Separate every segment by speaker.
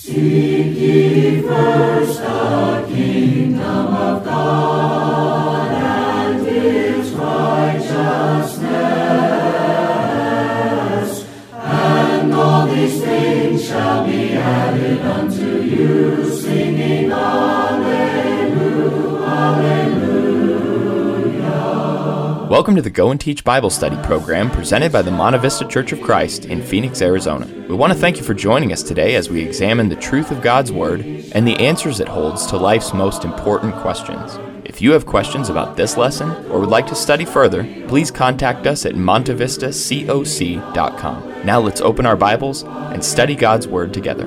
Speaker 1: Seek ye first the kingdom of God and His righteousness, and all these things shall be added unto you, singing Alleluia, Alleluia.
Speaker 2: Welcome to the Go and Teach Bible Study program presented by the Monte Vista Church of Christ in Phoenix, Arizona. We want to thank you for joining us today as we examine the truth of God's Word and the answers it holds to life's most important questions. If you have questions about this lesson or would like to study further, please contact us at montevistacoc.com. Now let's open our Bibles and study God's Word together.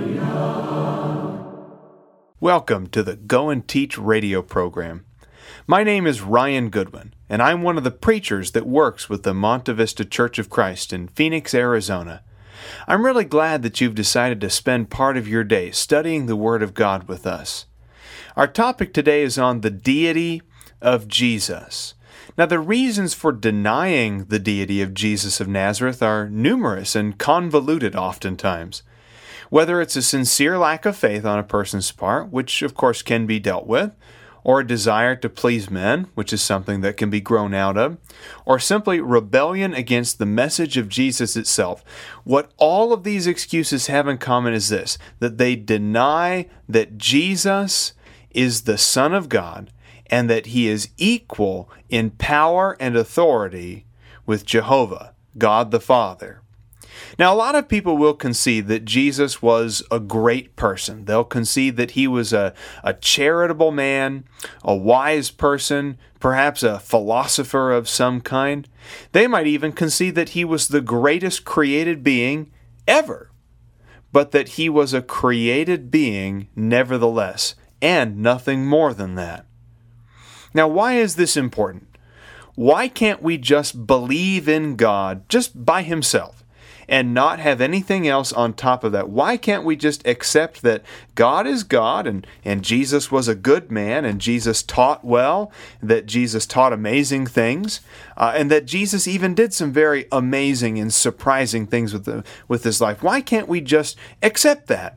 Speaker 3: Welcome to the Go and Teach radio program. My name is Ryan Goodwin, and I'm one of the preachers that works with the Monte Vista Church of Christ in Phoenix, Arizona. I'm really glad that you've decided to spend part of your day studying the Word of God with us. Our topic today is on the deity of Jesus. Now, the reasons for denying the deity of Jesus of Nazareth are numerous and convoluted oftentimes. Whether it's a sincere lack of faith on a person's part, which of course can be dealt with, or a desire to please men, which is something that can be grown out of, or simply rebellion against the message of Jesus itself. What all of these excuses have in common is this, that they deny that Jesus is the Son of God and that He is equal in power and authority with Jehovah, God the Father. Now, a lot of people will concede that Jesus was a great person. They'll concede that He was a charitable man, a wise person, perhaps a philosopher of some kind. They might even concede that He was the greatest created being ever, but that He was a created being nevertheless, and nothing more than that. Now, why is this important? Why can't we just believe in God just by Himself and not have anything else on top of that? Why can't we just accept that God is God and Jesus was a good man and Jesus taught well, that Jesus taught amazing things, and that Jesus even did some very amazing and surprising things with His life? Why can't we just accept that?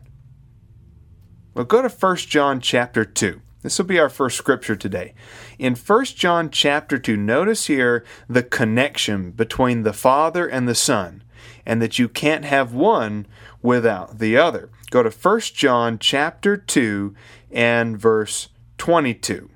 Speaker 3: Well, go to 1 John chapter 2. This will be our first scripture today. In 1 John chapter 2, notice here the connection between the Father and the Son, and that you can't have one without the other. Go to 1 John chapter 2 and verse 22.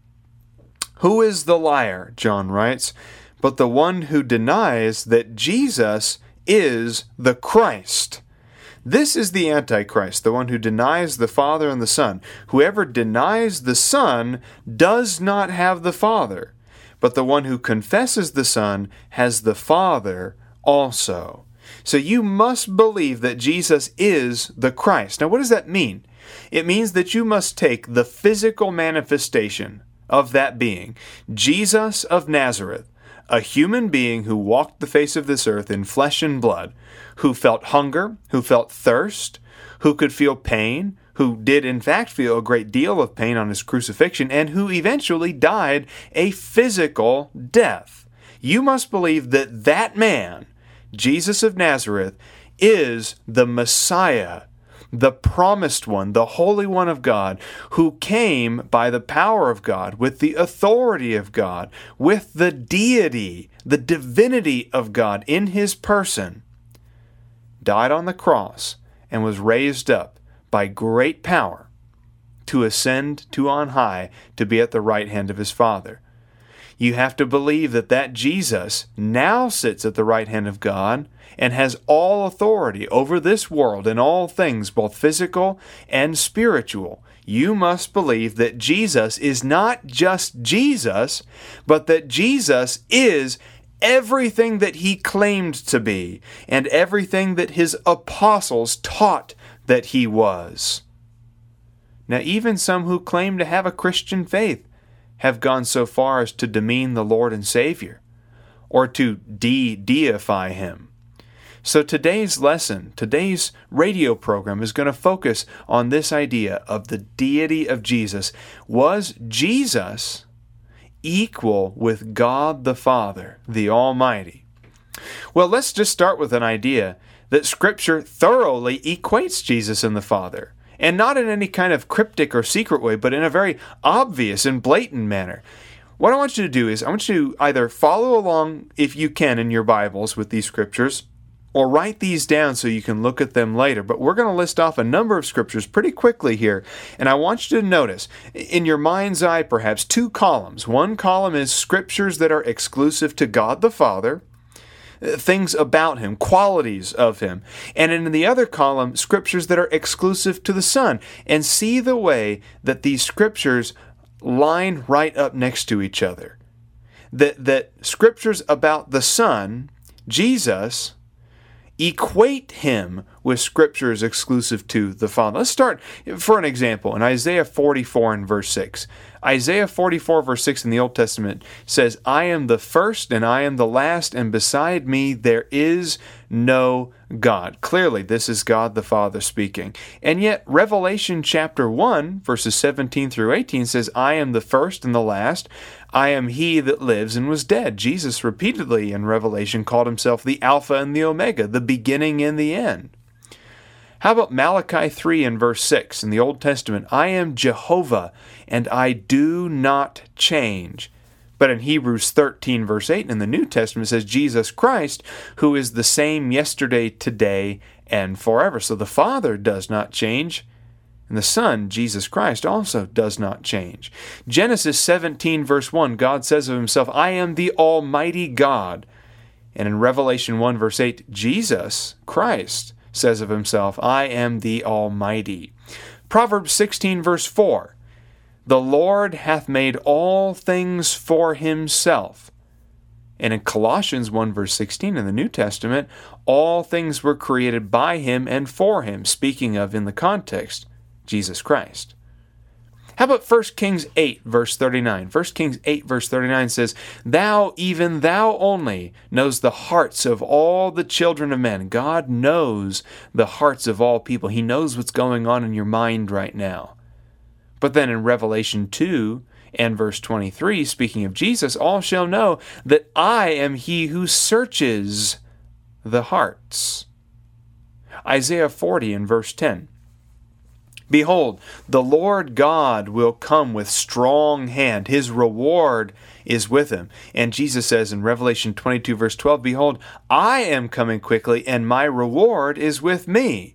Speaker 3: Who is the liar, John writes, but the one who denies that Jesus is the Christ. This is the Antichrist, the one who denies the Father and the Son. Whoever denies the Son does not have the Father, but the one who confesses the Son has the Father also. So you must believe that Jesus is the Christ. Now, what does that mean? It means that you must take the physical manifestation of that being, Jesus of Nazareth, a human being who walked the face of this earth in flesh and blood, who felt hunger, who felt thirst, who could feel pain, who did in fact feel a great deal of pain on His crucifixion, and who eventually died a physical death. You must believe that that man, Jesus of Nazareth, is the Messiah, the promised one, the Holy One of God, who came by the power of God, with the authority of God, with the deity, the divinity of God in His person, died on the cross, and was raised up by great power to ascend to on high to be at the right hand of His Father. You have to believe that that Jesus now sits at the right hand of God and has all authority over this world and all things, both physical and spiritual. You must believe that Jesus is not just Jesus, but that Jesus is everything that He claimed to be and everything that His apostles taught that He was. Now, even some who claim to have a Christian faith have gone so far as to demean the Lord and Savior, or to deify Him. So today's lesson, today's radio program is going to focus on this idea of the deity of Jesus. Was Jesus equal with God the Father, the Almighty? Well, let's just start with an idea that Scripture thoroughly equates Jesus and the Father, and not in any kind of cryptic or secret way, but in a very obvious and blatant manner. What I want you to do is I want you to either follow along, if you can, in your Bibles with these Scriptures, or write these down so you can look at them later. But we're going to list off a number of Scriptures pretty quickly here, and I want you to notice, in your mind's eye perhaps, two columns. One column is Scriptures that are exclusive to God the Father, things about Him, qualities of Him. And in the other column, Scriptures that are exclusive to the Son. And see the way that these Scriptures line right up next to each other. That Scriptures about the Son, Jesus, equate Him with Scriptures exclusive to the Father. Let's start, for an example, in Isaiah 44 and verse 6. Isaiah 44 verse 6 in the Old Testament says, I am the first and I am the last, and beside me there is no God. Clearly, this is God the Father speaking. And yet, Revelation chapter 1, verses 17 through 18 says, I am the first and the last. I am He that lives and was dead. Jesus repeatedly in Revelation called Himself the Alpha and the Omega, the beginning and the end. How about Malachi 3 and verse 6 in the Old Testament? I am Jehovah, and I do not change. But in Hebrews 13 verse 8 in the New Testament says Jesus Christ, who is the same yesterday, today, and forever. So the Father does not change, and the Son, Jesus Christ, also does not change. Genesis 17 verse 1, God says of Himself, I am the Almighty God. And in Revelation 1 verse 8, Jesus Christ says of Himself, I am the Almighty. Proverbs 16 verse 4, the Lord hath made all things for Himself. And in Colossians 1 verse 16 in the New Testament, all things were created by Him and for Him, speaking of, in the context, Jesus Christ. How about 1 Kings 8 verse 39? 1 Kings 8 verse 39 says, Thou, even Thou only, knows the hearts of all the children of men. God knows the hearts of all people. He knows what's going on in your mind right now. But then in Revelation 2 and verse 23, speaking of Jesus, all shall know that I am He who searches the hearts. Isaiah 40 and verse 10. Behold, the Lord God will come with strong hand. His reward is with Him. And Jesus says in Revelation 22 verse 12, Behold, I am coming quickly, and my reward is with me.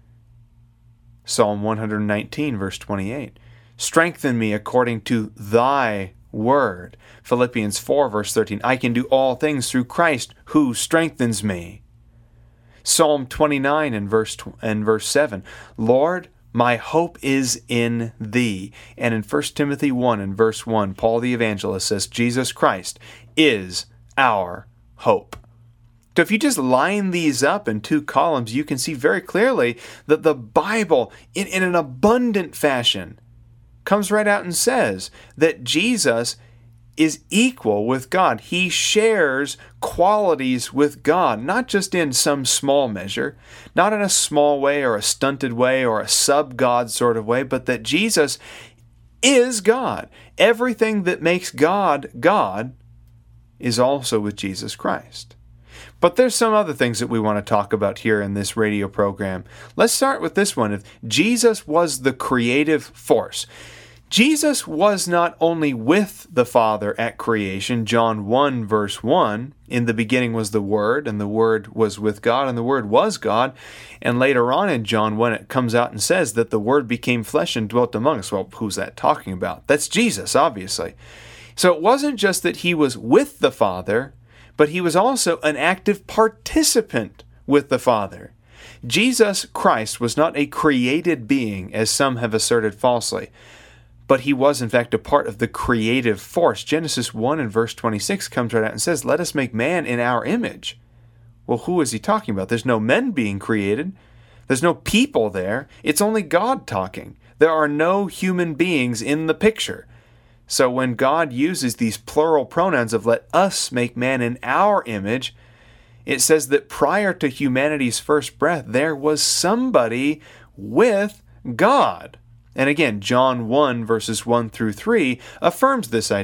Speaker 3: Psalm 119 verse 28. Strengthen me according to Thy word. Philippians 4 verse 13. I can do all things through Christ who strengthens me. Psalm 29 and verse 7. Lord, my hope is in Thee. And in 1 Timothy 1 and verse 1, Paul the evangelist says, Jesus Christ is our hope. So if you just line these up in two columns, you can see very clearly that the Bible, in an abundant fashion, comes right out and says that Jesus is equal with God. He shares qualities with God, not just in some small measure, not in a small way or a stunted way or a sub-God sort of way, but that Jesus is God. Everything that makes God God is also with Jesus Christ. But there's some other things that we want to talk about here in this radio program. Let's start with this one. Jesus was the creative force. Jesus was not only with the Father at creation. John 1 verse 1, in the beginning was the Word, and the Word was with God, and the Word was God. And later on in John 1, it comes out and says that the Word became flesh and dwelt among us. Well, who's that talking about? That's Jesus, obviously. So it wasn't just that He was with the Father, but He was also an active participant with the Father. Jesus Christ was not a created being, as some have asserted falsely, but He was in fact a part of the creative force. Genesis 1 and verse 26 comes right out and says, let us make man in our image. Well, who is He talking about? There's no men being created. There's no people there. It's only God talking. There are no human beings in the picture. So when God uses these plural pronouns of let us make man in our image, it says that prior to humanity's first breath, there was somebody with God. And again, John 1 verses 1 through 3 affirms this idea.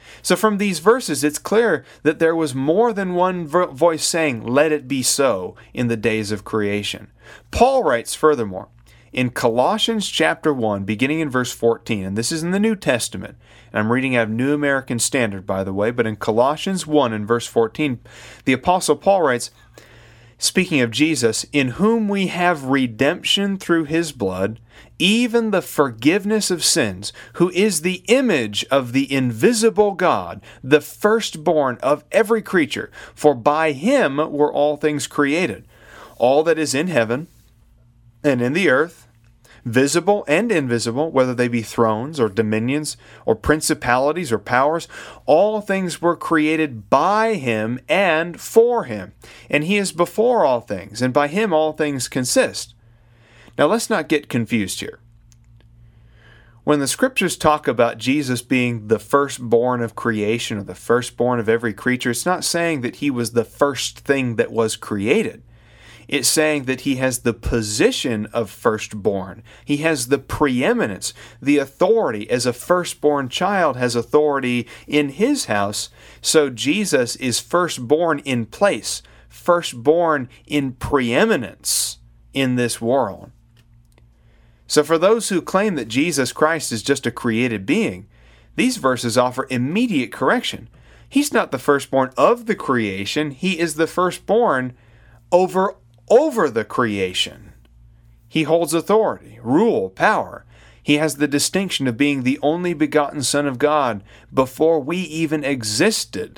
Speaker 3: So from these verses, it's clear that there was more than one voice saying, "Let it be so," in the days of creation. Paul writes furthermore, in Colossians chapter 1, beginning in verse 14, and this is in the New Testament, and I'm reading out of New American Standard, by the way, but in Colossians 1 and verse 14, the Apostle Paul writes, speaking of Jesus, "In whom we have redemption through his blood, even the forgiveness of sins, who is the image of the invisible God, the firstborn of every creature. For by him were all things created, all that is in heaven and in the earth, visible and invisible, whether they be thrones or dominions or principalities or powers, all things were created by him and for him. And he is before all things, and by him all things consist." Now let's not get confused here. When the scriptures talk about Jesus being the firstborn of creation or the firstborn of every creature, it's not saying that he was the first thing that was created. It's saying that he has the position of firstborn. He has the preeminence, the authority. As a firstborn child has authority in his house, so Jesus is firstborn in place, firstborn in preeminence in this world. So for those who claim that Jesus Christ is just a created being, these verses offer immediate correction. He's not the firstborn of the creation. He is the firstborn over the creation. He holds authority, rule, power. He has the distinction of being the only begotten Son of God before we even existed.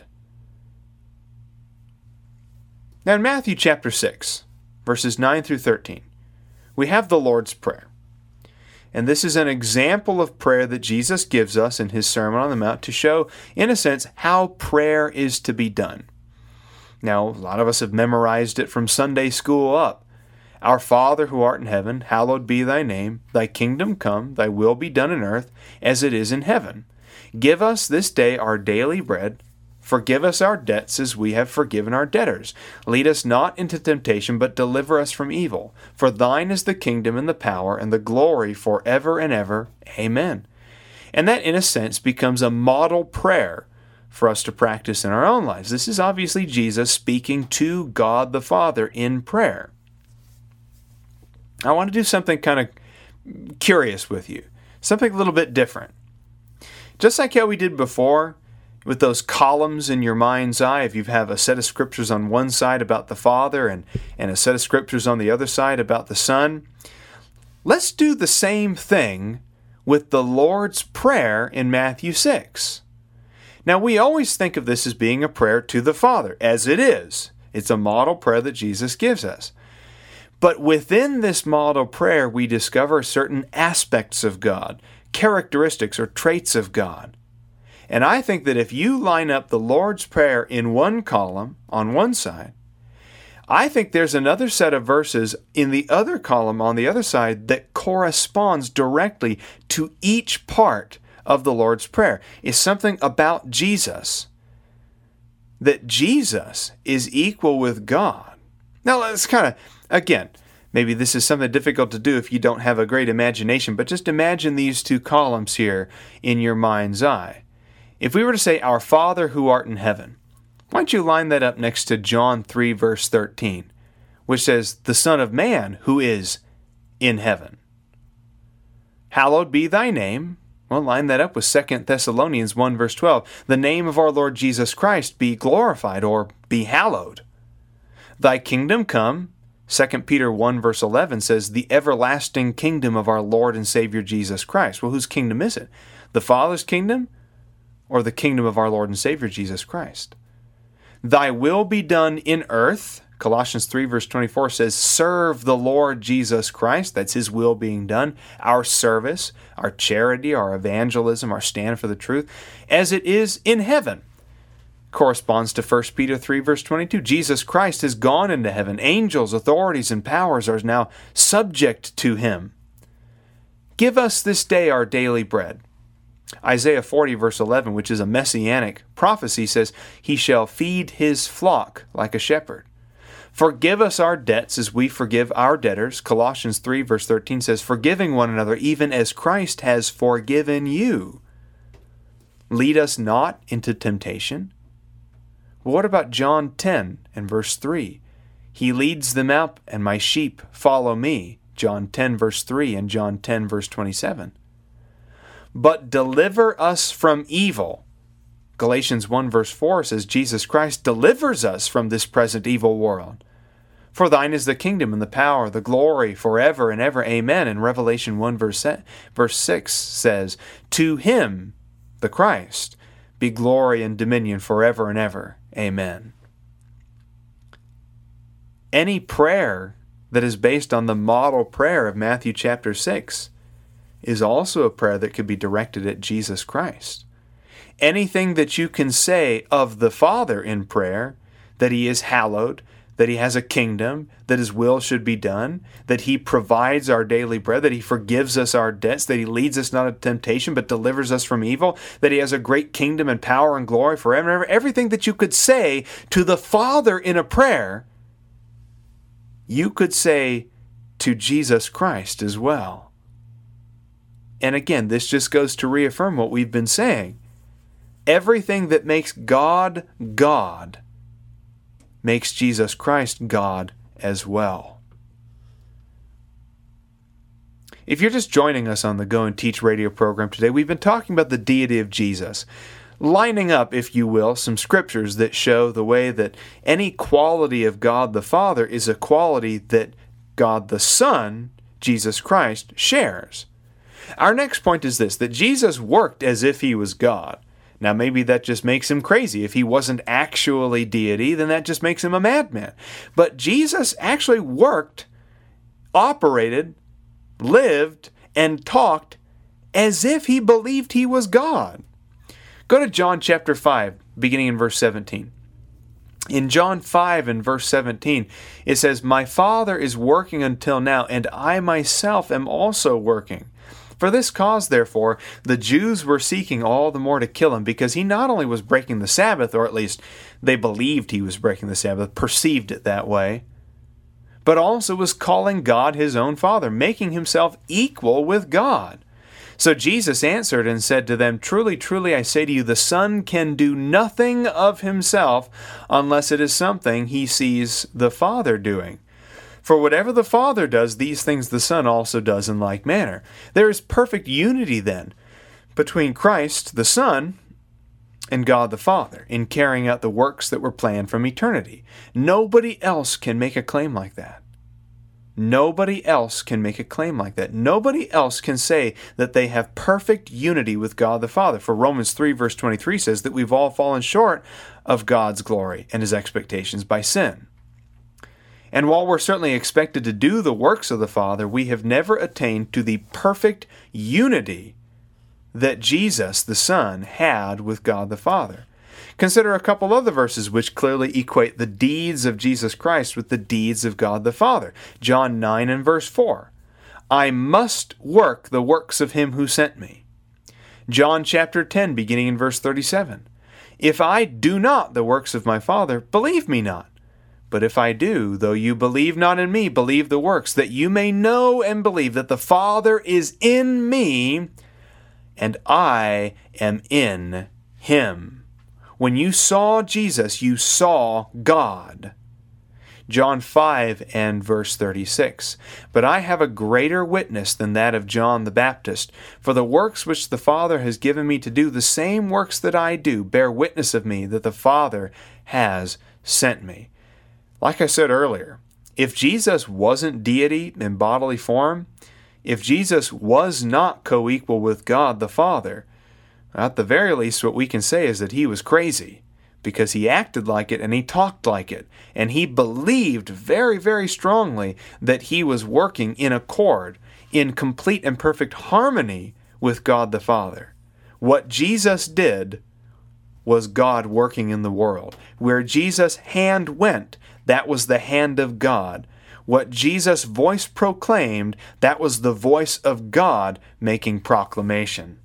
Speaker 3: Now in Matthew chapter 6, verses 9 through 13, we have the Lord's Prayer. And this is an example of prayer that Jesus gives us in his Sermon on the Mount to show, in a sense, how prayer is to be done. Now, a lot of us have memorized it from Sunday school up. "Our Father who art in heaven, hallowed be thy name. Thy kingdom come, thy will be done in earth, as it is in heaven. Give us this day our daily bread. Forgive us our debts as we have forgiven our debtors. Lead us not into temptation, but deliver us from evil. For thine is the kingdom and the power and the glory forever and ever. Amen." And that, in a sense, becomes a model prayer for us to practice in our own lives. This is obviously Jesus speaking to God the Father in prayer. I want to do something kind of curious with you, something a little bit different. Just like how we did before, with those columns in your mind's eye, if you have a set of scriptures on one side about the Father and a set of scriptures on the other side about the Son, let's do the same thing with the Lord's Prayer in Matthew 6. Now, we always think of this as being a prayer to the Father, as it is. It's a model prayer that Jesus gives us. But within this model prayer, we discover certain aspects of God, characteristics or traits of God. And I think that if you line up the Lord's Prayer in one column on one side, I think there's another set of verses in the other column on the other side that corresponds directly to each part of the Lord's Prayer. Is something about Jesus, that Jesus is equal with God. Now let's kind of, again, maybe this is something difficult to do if you don't have a great imagination, but just imagine these two columns here in your mind's eye. If we were to say, "Our Father who art in heaven," why don't you line that up next to John 3 verse 13, which says, "The Son of Man who is in heaven. Hallowed be thy name." Well, line that up with 2 Thessalonians 1 verse 12. "The name of our Lord Jesus Christ be glorified," or be hallowed. "Thy kingdom come." 2 Peter 1 verse 11 says, "The everlasting kingdom of our Lord and Savior Jesus Christ." Well, whose kingdom is it? The Father's kingdom or the kingdom of our Lord and Savior Jesus Christ? "Thy will be done in earth." Colossians 3 verse 24 says, "Serve the Lord Jesus Christ." That's his will being done. Our service, our charity, our evangelism, our stand for the truth, "as it is in heaven." Corresponds to 1 Peter 3 verse 22. Jesus Christ has gone into heaven. Angels, authorities, and powers are now subject to him. "Give us this day our daily bread." Isaiah 40 verse 11, which is a messianic prophecy, says, "He shall feed his flock like a shepherd." "Forgive us our debts as we forgive our debtors." Colossians 3 verse 13 says, "Forgiving one another even as Christ has forgiven you." Lead us not into temptation. Well, what about John 10 and verse 3? He leads them out, and my sheep follow me. John 10 verse 3 and John 10 verse 27. But deliver us from evil. Galatians 1 verse 4 says Jesus Christ delivers us from this present evil world. For thine is the kingdom and the power, the glory, forever and ever. Amen. And Revelation 1 verse 6 says, to him, the Christ, be glory and dominion forever and ever. Amen. Any prayer that is based on the model prayer of Matthew chapter 6 is also a prayer that could be directed at Jesus Christ. Anything that you can say of the Father in prayer, that He is hallowed, that He has a kingdom, that His will should be done, that He provides our daily bread, that He forgives us our debts, that He leads us not into temptation but delivers us from evil, that He has a great kingdom and power and glory forever and ever. Everything that you could say to the Father in a prayer, you could say to Jesus Christ as well. And again, this just goes to reaffirm what we've been saying. Everything that makes God God makes Jesus Christ God as well. If you're just joining us on the Go and Teach radio program today, we've been talking about the deity of Jesus, lining up, if you will, some scriptures that show the way that any quality of God the Father is a quality that God the Son, Jesus Christ, shares. Our next point is this, that Jesus worked as if He was God. Now, maybe that just makes Him crazy. If He wasn't actually deity, then that just makes Him a madman. But Jesus actually worked, operated, lived, and talked as if He believed He was God. Go to John chapter 5, beginning in verse 17. In John 5 and verse 17, it says, my Father is working until now, and I myself am also working. For this cause, therefore, the Jews were seeking all the more to kill Him, because He not only was breaking the Sabbath, or at least they believed He was breaking the Sabbath, perceived it that way, but also was calling God His own Father, making Himself equal with God. So Jesus answered and said to them, truly, truly, I say to you, the Son can do nothing of Himself unless it is something He sees the Father doing. For whatever the Father does, these things the Son also does in like manner. There is perfect unity then between Christ, the Son, and God the Father in carrying out the works that were planned from eternity. Nobody else can make a claim like that. Nobody else can make a claim like that. Nobody else can say that they have perfect unity with God the Father. For Romans 3 verse 23 says that we've all fallen short of God's glory and His expectations by sin. And while we're certainly expected to do the works of the Father, we have never attained to the perfect unity that Jesus, the Son, had with God the Father. Consider a couple other verses which clearly equate the deeds of Jesus Christ with the deeds of God the Father. John 9 and verse 4. I must work the works of Him who sent me. John chapter 10, beginning in verse 37. If I do not the works of my Father, believe me not. But if I do, though you believe not in me, believe the works, that you may know and believe that the Father is in me, and I am in Him. When you saw Jesus, you saw God. John 5 and verse 36. But I have a greater witness than that of John the Baptist. For the works which the Father has given me to do, the same works that I do, bear witness of me that the Father has sent me. Like I said earlier, if Jesus wasn't deity in bodily form, if Jesus was not co-equal with God the Father, at the very least what we can say is that He was crazy, because He acted like it and He talked like it, and He believed very, very strongly that He was working in accord, in complete and perfect harmony with God the Father. What Jesus did was God working in the world. Where Jesus' hand went, that was the hand of God. What Jesus' voice proclaimed, that was the voice of God making proclamation.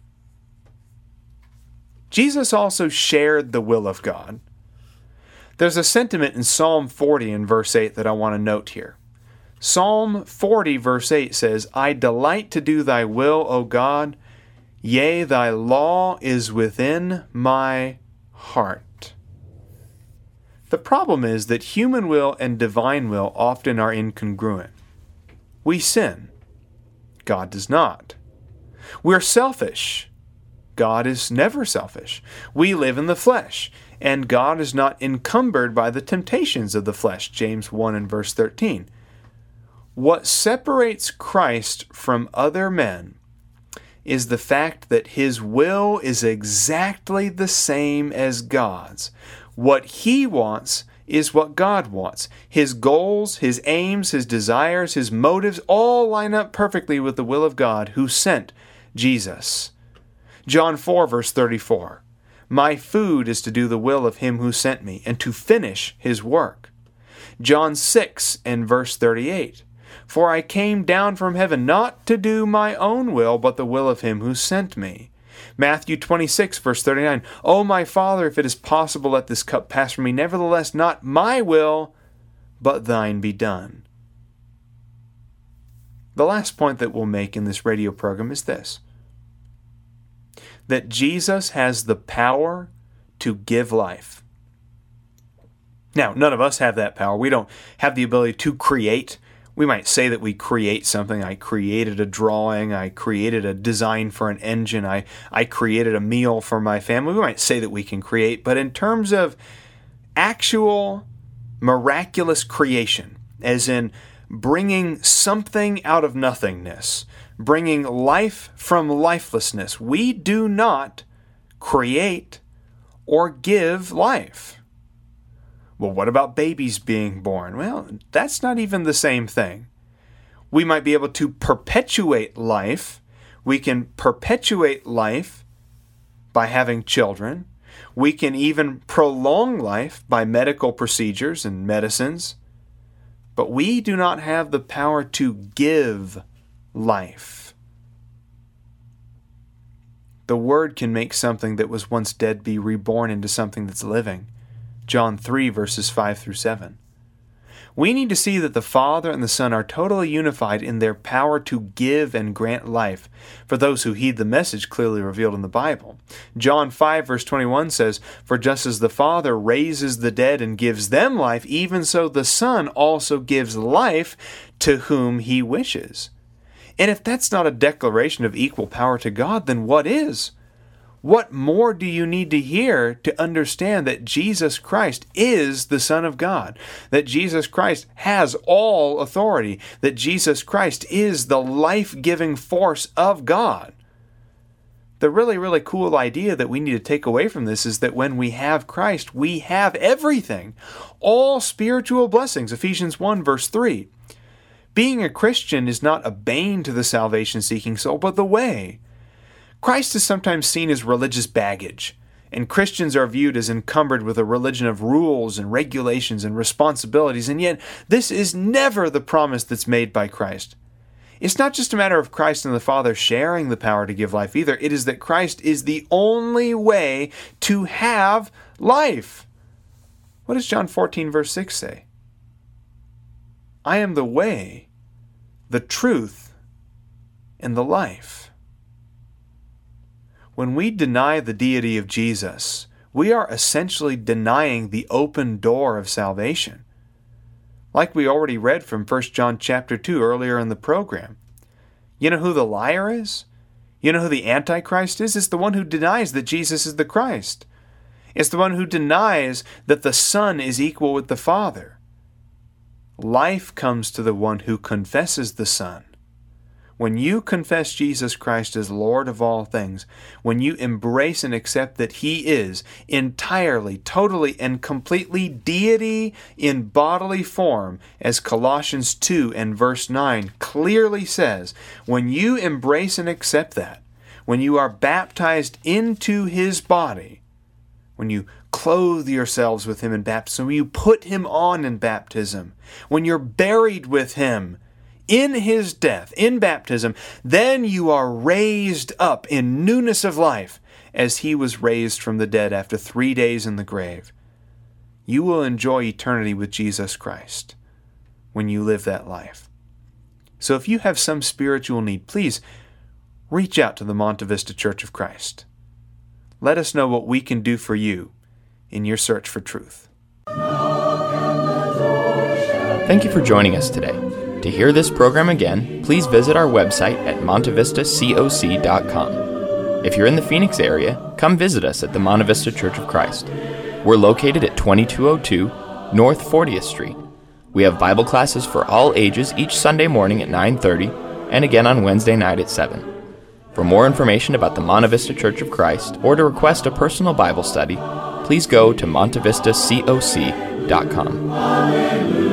Speaker 3: Jesus also shared the will of God. There's a sentiment in Psalm 40 in verse 8 that I want to note here. Psalm 40 verse 8 says, I delight to do thy will, O God. Yea, thy law is within my heart. The problem is that human will and divine will often are incongruent. We sin. God does not. We're selfish. God is never selfish. We live in the flesh, and God is not encumbered by the temptations of the flesh. James 1 and verse 13. What separates Christ from other men is the fact that his will is exactly the same as God's. What he wants is what God wants. His goals, his aims, his desires, his motives all line up perfectly with the will of God who sent Jesus. John 4 verse 34. My food is to do the will of him who sent me and to finish his work. John 6 and verse 38. For I came down from heaven not to do my own will, but the will of him who sent me. Matthew 26, verse 39. O my Father, if it is possible, let this cup pass from me. Nevertheless, not my will, but thine be done. The last point that we'll make in this radio program is this: that Jesus has the power to give life. Now, none of us have that power. We don't have the ability to create. We might say that we create something. I created a drawing. I created a design for an engine. I created a meal for my family. We might say that we can create. But in terms of actual miraculous creation, as in bringing something out of nothingness, bringing life from lifelessness, we do not create or give life. Well, what about babies being born? Well, that's not even the same thing. We might be able to perpetuate life. We can perpetuate life by having children. We can even prolong life by medical procedures and medicines. But we do not have the power to give life. The Word can make something that was once dead be reborn into something that's living. John 3, verses 5 through 7. We need to see that the Father and the Son are totally unified in their power to give and grant life for those who heed the message clearly revealed in the Bible. John 5, verse 21 says, For just as the Father raises the dead and gives them life, even so the Son also gives life to whom he wishes. And if that's not a declaration of equal power to God, then what is? What more do you need to hear to understand that Jesus Christ is the Son of God? That Jesus Christ has all authority? That Jesus Christ is the life-giving force of God? The really, really cool idea that we need to take away from this is that when we have Christ, we have everything. All spiritual blessings. Ephesians 1, verse 3. Being a Christian is not a bane to the salvation-seeking soul, but the way. Christ is sometimes seen as religious baggage, and Christians are viewed as encumbered with a religion of rules and regulations and responsibilities, and yet this is never the promise that's made by Christ. It's not just a matter of Christ and the Father sharing the power to give life either. It is that Christ is the only way to have life. What does John 14, verse 6 say? I am the way, the truth, and the life. When we deny the deity of Jesus, we are essentially denying the open door of salvation. Like we already read from 1 John chapter 2 earlier in the program. You know who the liar is? You know who the Antichrist is? It's the one who denies that Jesus is the Christ. It's the one who denies that the Son is equal with the Father. Life comes to the one who confesses the Son. When you confess Jesus Christ as Lord of all things, when you embrace and accept that He is entirely, totally, and completely deity in bodily form, as Colossians 2 and verse 9 clearly says, when you embrace and accept that, when you are baptized into His body, when you clothe yourselves with Him in baptism, when you put Him on in baptism, when you're buried with Him in His death, in baptism, then you are raised up in newness of life as He was raised from the dead after 3 days in the grave. You will enjoy eternity with Jesus Christ when you live that life. So if you have some spiritual need, please reach out to the Monte Vista Church of Christ. Let us know what we can do for you in your search for truth.
Speaker 2: Thank you for joining us today. To hear this program again, please visit our website at montevistacoc.com. If you're in the Phoenix area, come visit us at the Monte Vista Church of Christ. We're located at 2202 North 40th Street. We have Bible classes for all ages each Sunday morning at 9:30 and again on Wednesday night at 7. For more information about the Monte Vista Church of Christ or to request a personal Bible study, please go to montevistacoc.com.